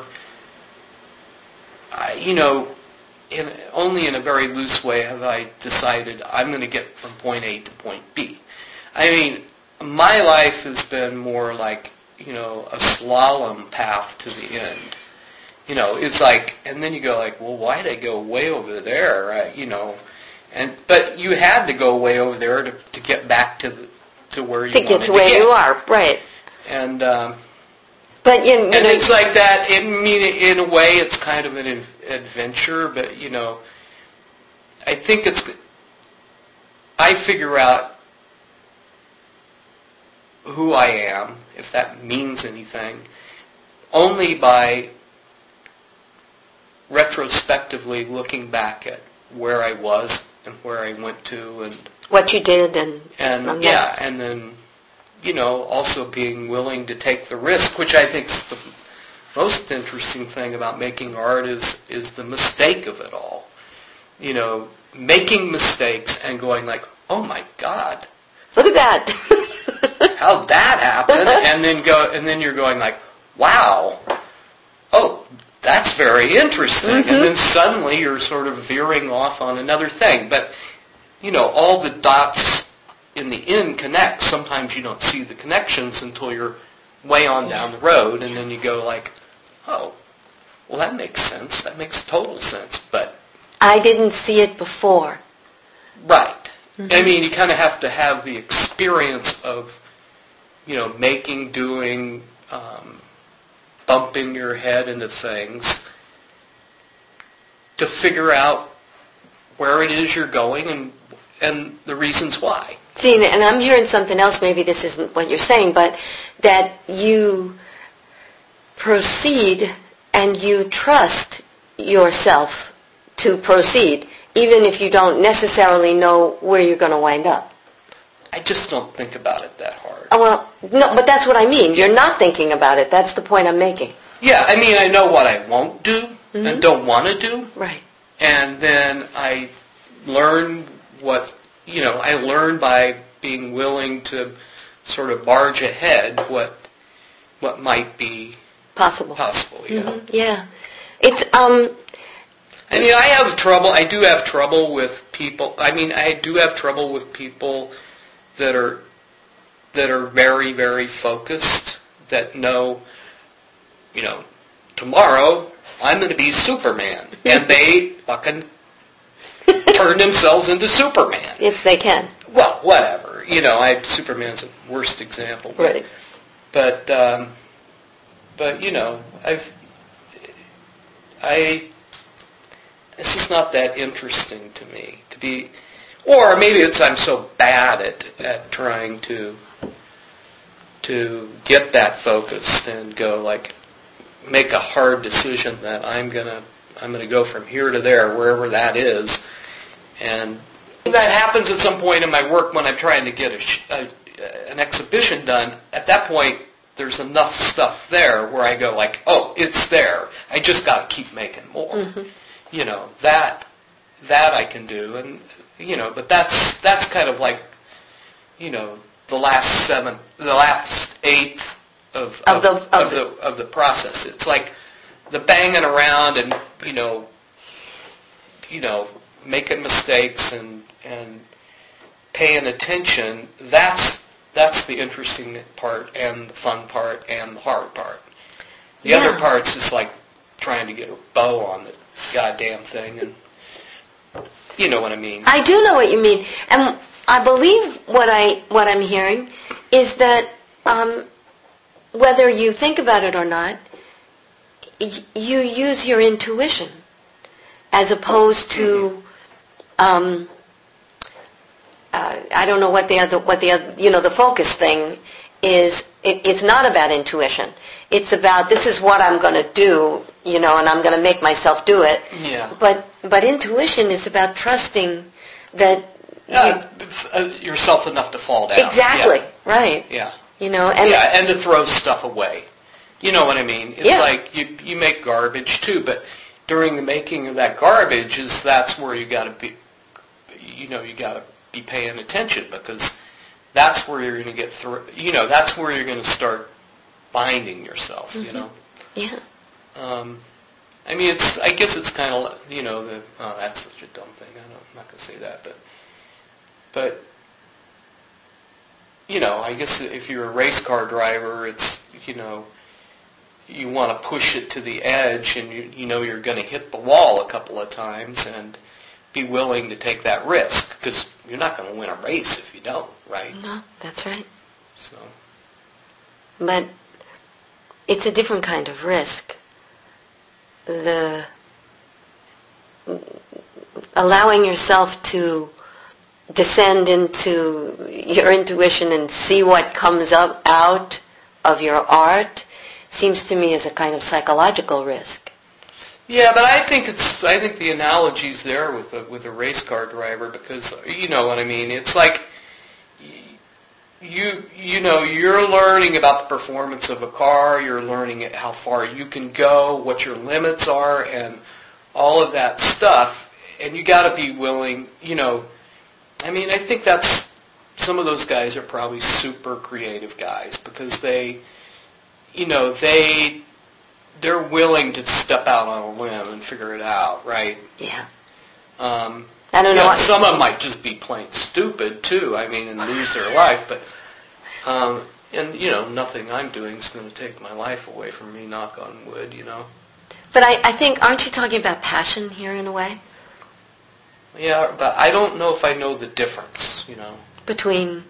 I, you know, in, only in a very loose way have I decided I'm going to get from point A to point B. I mean, my life has been more like, you know, a slalom path to the end. You know, it's like, and then you go like, well, why did I go way over there? Uh, you know, and but you had to go way over there to, to get back to the, to where you To wanted get to where get. you are, right. And um, But, you, you and know... it's like that. I mean, in a way, it's kind of an ad- adventure. But you know, I think it's. I figure out who I am, if that means anything, only by retrospectively looking back at where I was and where I went to, and what you did, and... and and yeah, and then, you know, also being willing to take the risk, which I think is the most interesting thing about making art is is the mistake of it all. You know, making mistakes and going like, oh my God, Look at that. how'd that happen? And then go, and then you're going like, wow, oh, that's very interesting. Mm-hmm. And then suddenly you're sort of veering off on another thing. But, you know, all the dots in the end connect. Sometimes you don't see the connections until you're way on down the road, and then you go like, oh, well, that makes sense. That makes total sense. But, I didn't see it before. right. I mean, you kind of have to have the experience of, you know, making, doing, um, bumping your head into things to figure out where it is you're going and and the reasons why. See, and I'm hearing something else, maybe this isn't what you're saying, but that you proceed and you trust yourself to proceed, even if you don't necessarily know where you're going to wind up. I just don't think about it that hard. Oh, well, no, but that's what I mean. You're not thinking about it. That's the point I'm making. Yeah, I mean, I know what I won't do and don't want to do, Right. and then I learn what, you know, I learn by being willing to sort of barge ahead what what might be Possible. possible, you know. Mhm. Yeah. It's, um, I mean, I have trouble, I do have trouble with people, I mean, I do have trouble with people that are, that are very, very focused, that know, you know, tomorrow I'm going to be Superman, and they fucking turn themselves into Superman. if they can. Well, whatever, you know, I Superman's the worst example. But, Right. But, um, but you know, I've, I, it's just not that interesting to me to be, or maybe it's I'm so bad at, at trying to to get that focused and go like make a hard decision that I'm gonna I'm gonna go from here to there, wherever that is, and that happens at some point in my work when I'm trying to get a, a, an exhibition done. At that point, there's enough stuff there where I go like, oh, it's there. I just got to keep making more. Mm-hmm. You know, that that I can do, and you know, but that's that's kind of like, you know, the last seven, the last eighth of of, of, the, of, of the of the process. It's like the banging around and you know, you know, making mistakes and and paying attention. That's that's the interesting part and the fun part and the hard part. The yeah. other part's just like trying to get a bow on the goddamn thing, and you know what I mean. I do know what you mean, and I believe what I what I'm hearing is that um, whether you think about it or not, y- you use your intuition as opposed to um, uh, I don't know what the other what the other, you know the focus thing is. It, it's not about intuition. It's about this is what I'm going to do, you know, and I'm going to make myself do it. Yeah. But but intuition is about trusting that uh, you, yourself enough to fall down. Exactly. Yeah. Right. Yeah. You know, and yeah, and to throw stuff away. You know what I mean? It's yeah. like you you make garbage too, but during the making of that garbage is that's where you got to be. You know, you got to be paying attention because that's where you're going to get through. You know, that's where you're going to start finding yourself. Mm-hmm. You know. Yeah. Um, I mean, it's. I guess it's kind of you know the. Oh, that's such a dumb thing. I don't, I'm not going to say that, but. But. You know, I guess if you're a race car driver, it's you know. You want to push it to the edge, and you you know you're going to hit the wall a couple of times, and be willing to take that risk because you're not going to win a race if you don't, right? No, that's right. So. But it's a different kind of risk. The allowing yourself to descend into your intuition and see what comes up out of your art seems to me as a kind of psychological risk. Yeah, but I think it's I think the analogy's there with a with a race car driver because you know what I mean. It's like you you know you're learning about the performance of a car. You're learning how far you can go, what your limits are, and all of that stuff. And you got to be willing. You know, I mean, I think that's some of those guys are probably super creative guys because they, you know, they. They're willing to step out on a limb and figure it out, right? Yeah. Um, I don't you know. know What... Some of them might just be plain stupid too. I mean, and lose their life. But um, and you know, nothing I'm doing is going to take my life away from me. Knock on wood, you know. But I, I think, aren't you talking about passion here in a way? Yeah, but I don't know if I know the difference. You know. Between.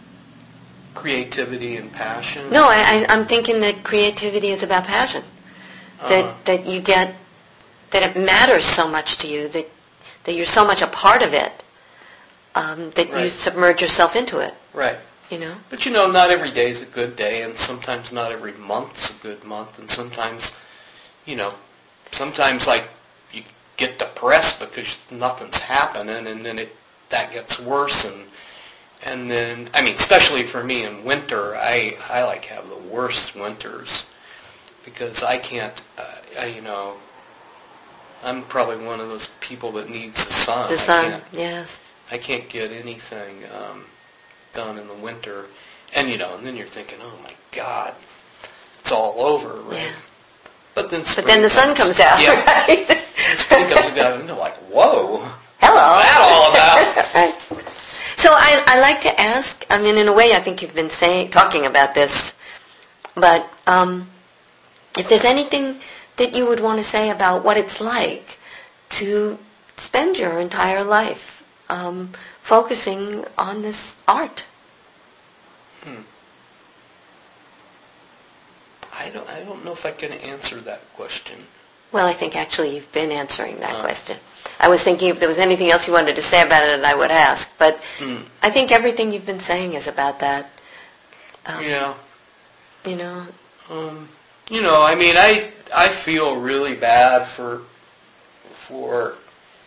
Creativity and passion. No, I, I, I'm thinking that creativity is about passion. That uh-huh. that you get, that it matters so much to you, that that you're so much a part of it, um, that right. you submerge yourself into it. Right. You know? But you know, not every day is a good day, and sometimes not every month's a good month, and sometimes, you know, sometimes like you get depressed because nothing's happening, and then it that gets worse, and and then, I mean, especially for me in winter, I, I like have the worst winters. Because I can't, uh, I, you know, I'm probably one of those people that needs the sun. The sun, I can't, yes. I can't get anything um, done in the winter. And, you know, and then you're thinking, oh, my God, it's all over, right? Yeah. But then But then the comes, sun comes out, yeah. right? Spring comes out, and you're like, whoa. Hello. What's that all about? Right. So I, I like to ask, I mean, in a way, I think you've been saying, talking about this, but... Um, if there's anything that you would want to say about what it's like to spend your entire life um, focusing on this art. Hmm. I don't. I don't know if I can answer that question. Well, I think actually you've been answering that uh, question. I was thinking if there was anything else you wanted to say about it, I would ask. But Mm. I think everything you've been saying is about that. Um, Yeah. You know, Um, you know, I mean, I I feel really bad for for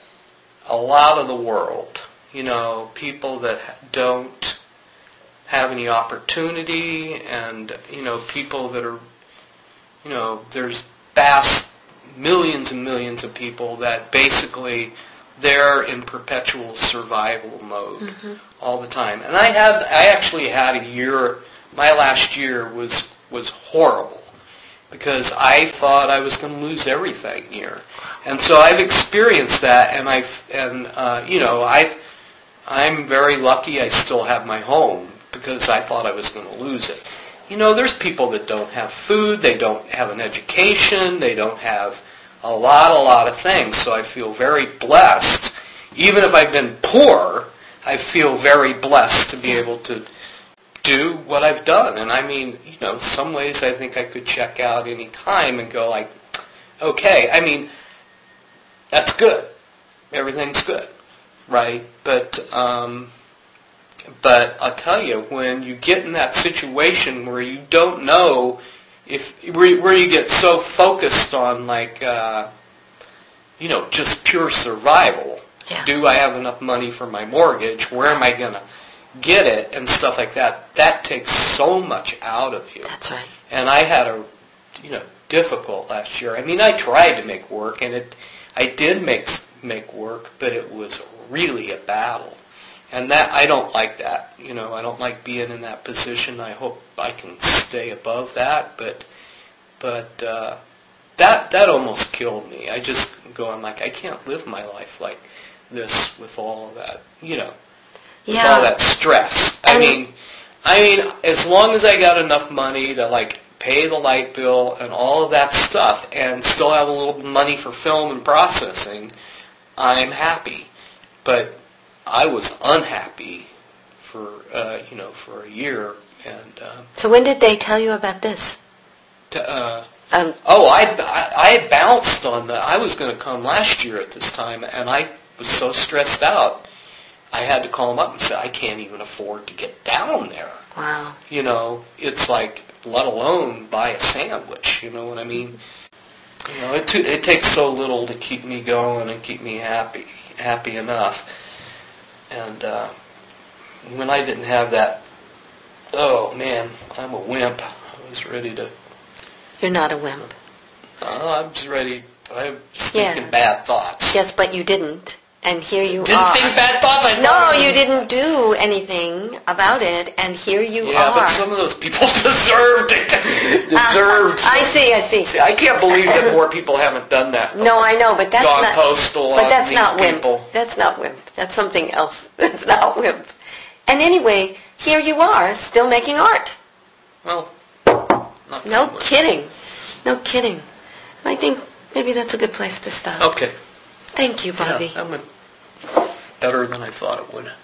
a lot of the world. You know, people that don't have any opportunity, and you know, people that are, you know, there's vast millions and millions of people that basically they're in perpetual survival mode Mm-hmm. all the time. And I had I actually had a year. My last year was was horrible because I thought I was going to lose everything here, and so I've experienced that, and I've and uh, you know I I'm very lucky. I still have my home because I thought I was going to lose it. You know, there's people that don't have food, they don't have an education, they don't have a lot, a lot of things. So I feel very blessed. Even if I've been poor, I feel very blessed to be able to do what I've done. And I mean, you know, some ways I think I could check out any time and go like, okay, I mean, that's good. Everything's good, right? But, um, but I'll tell you, when you get in that situation where you don't know if, where, where you get so focused on like, uh, you know, just pure survival. Yeah. Do I have enough money for my mortgage? Where am I going to get it? And stuff like that. That takes so much out of you. that's right. And I had a, you know, difficult last year. I mean, I tried to make work, and it, I did make make work, but it was really a battle. And that, I don't like that. You know, I don't like being in that position. I hope I can stay above that, but, but, uh, that, that almost killed me. I just going like, I can't live my life like this with all of that, you know, with Yeah. all that stress. I And- mean, I mean, as long as I got enough money to like pay the light bill and all of that stuff and still have a little money for film and processing, I'm happy. But I was unhappy for, uh, you know, for a year. And, uh, So when did they tell you about this? to, uh, Um, oh, I, I, I had bounced on the, I was going to come last year at this time, and I was so stressed out, I had to call them up and say, I can't even afford to get down there. wow. You know, it's like, let alone buy a sandwich, you know what I mean? You know, it, t- it takes so little to keep me going and keep me happy, happy enough. And uh, when I didn't have that, oh man, I'm a wimp. I was ready to, You're not a wimp. uh, I was ready, I was Yeah. thinking bad thoughts. Yes, but you didn't. And here you Didn't are. think bad thoughts? I No, thought- you didn't do anything about it, and here you Yeah, are. but some of those people deserved it. Deserved. I see, I see. See, I can't believe that more people haven't done that. No, I know, but that's Gone not. postal but on that's these not wimp. people. That's not wimp. That's something else. That's not wimp. And anyway, here you are, still making art. Well, not No that much. kidding. No kidding. I think maybe that's a good place to stop. Okay. Thank you, Bobby. Yeah, that went better than I thought it would.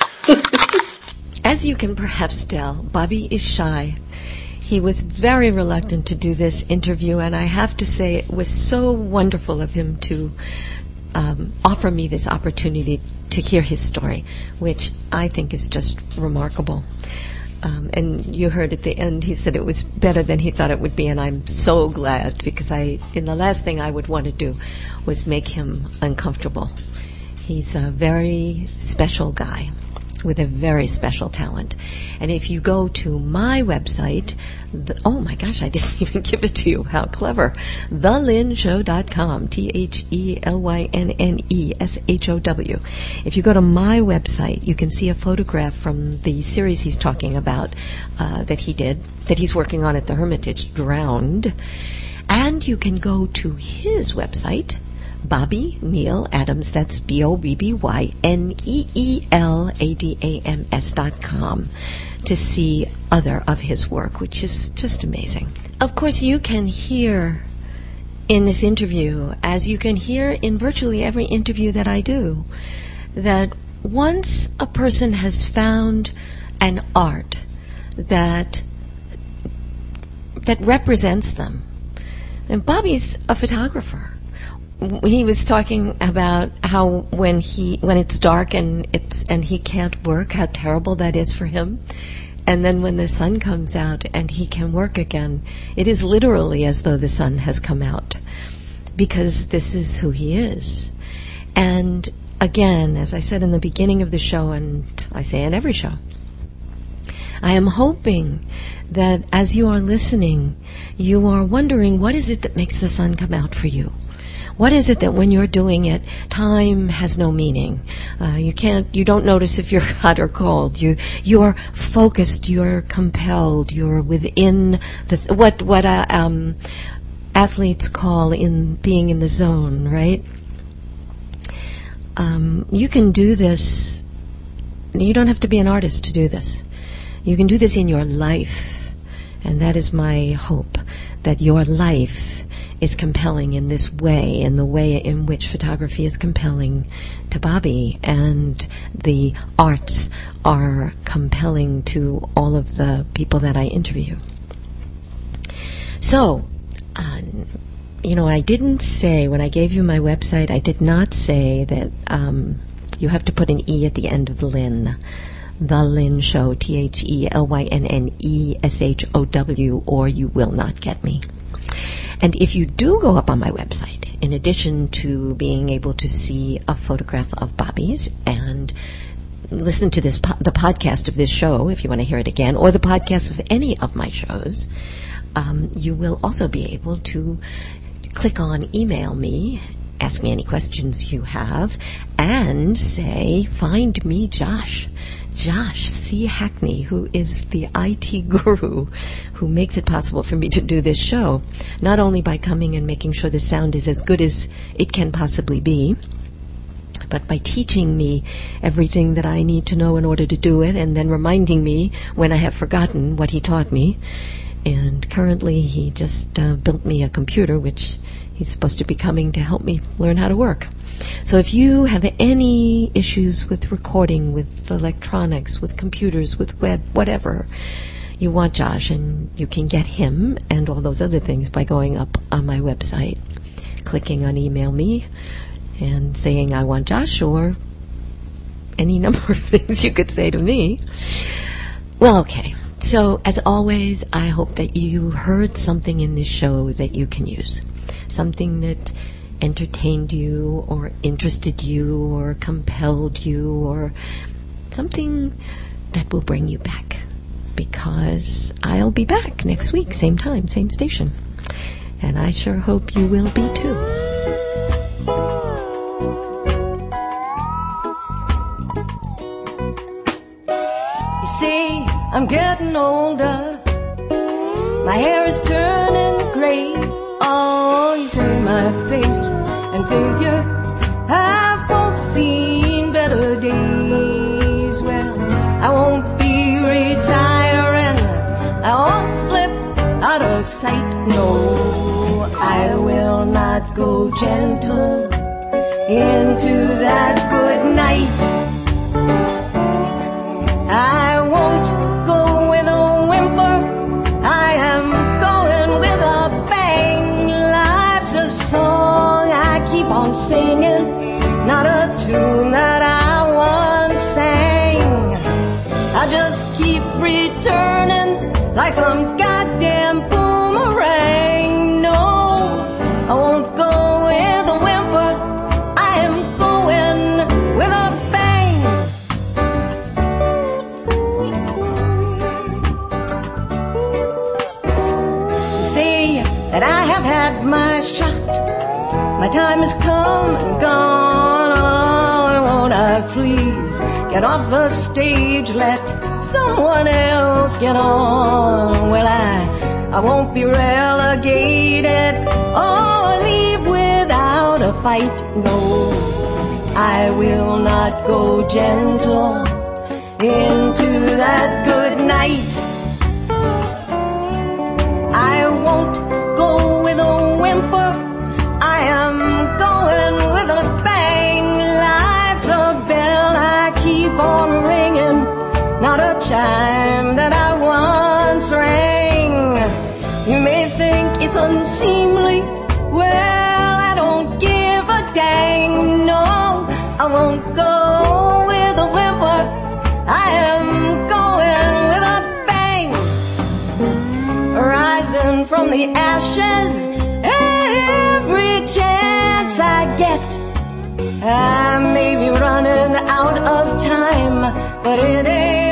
As you can perhaps tell, Bobby is shy. He was very reluctant to do this interview, and I have to say it was so wonderful of him to um, offer me this opportunity to hear his story, which I think is just remarkable. Um, and you heard at the end, he said it was better than he thought it would be, and I'm so glad, because I, in the last thing I would want to do was make him uncomfortable. He's a very special guy with a very special talent. And if you go to my website, the, oh my gosh, I didn't even give it to you. How clever. the lynn show dot com, T H E L Y N N E S H O W. If you go to my website, you can see a photograph from the series he's talking about uh, that he did, that he's working on at the Hermitage, Drowned. And you can go to his website, Bobby Neal Adams, that's B O B B Y N E E L A D A M S dot com, to see other of his work, which is just amazing. Of course, you can hear in this interview, as you can hear in virtually every interview that I do, that once a person has found an art that that represents them, and Bobby's a photographer. he was talking about how when he when it's dark and it's and he can't work, how terrible that is for him. And then when the sun comes out and he can work again, it is literally as though the sun has come out, because this is who he is. And again, as I said in the beginning of the show, and I say in every show, I am hoping that as you are listening, you are wondering, what is it that makes the sun come out for you? What is it that when you're doing it, time has no meaning? Uh, you can't, you don't notice if you're hot or cold. You, you're focused. You're compelled. You're within the th- what what uh, um, athletes call in being in the zone, right? Um, you can do this. You don't have to be an artist to do this. You can do this in your life, and that is my hope, that your life is compelling in this way, in the way in which photography is compelling to Bobby, and the arts are compelling to all of the people that I interview. So, uh, you know, I didn't say, when I gave you my website, I did not say that um, you have to put an E at the end of Lynn. The Lynn Show, T H E L Y N N E S H O W, or you will not get me. And if you do go up on my website, in addition to being able to see a photograph of Bobby's and listen to this po- the podcast of this show, if you want to hear it again, or the podcast of any of my shows, um, you will also be able to click on email me, ask me any questions you have, and say, find me Josh. Josh C. Hackney, who is the I T guru who makes it possible for me to do this show, not only by coming and making sure the sound is as good as it can possibly be, but by teaching me everything that I need to know in order to do it, and then reminding me when I have forgotten what he taught me. And currently he just uh, built me a computer, which he's supposed to be coming to help me learn how to work. So if you have any issues with recording, with electronics, with computers, with web, whatever, you want Josh, and you can get him and all those other things by going up on my website, clicking on email me, and saying I want Josh, or any number of things you could say to me. Well, okay. So as always, I hope that you heard something in this show that you can use. Something that entertained you, or interested you, or compelled you, or something that will bring you back. Because I'll be back next week, same time, same station. And I sure hope you will be too. You see, I'm getting older. My hair is turning gray. Oh, you say my face and figure have both seen better days. Well, I won't be retiring. I won't slip out of sight. No, I will not go gentle into that good night. I won't go with a whimper. I am going with a bang. Life's a song I keep on singing, not a tune that I once sang. I just keep returning like some goddamn boomerang. No, I won't go with a whimper. I am going with a bang. You see that I have had my shot. My time has come and gone. Oh, won't I please get off the stage, let someone else get on? Well, I, I won't be relegated or leave without a fight. No, I will not go gentle into that good night. I won't go with a whimper. I am going with a bang. Life's a bell I keep on ringing, not a chime that I once rang. You may think it's unseemly. Well, I don't give I won't go with a whimper. I am going with a bang. Rising from the ashes every chance I get. I may be running out of time, but it ain't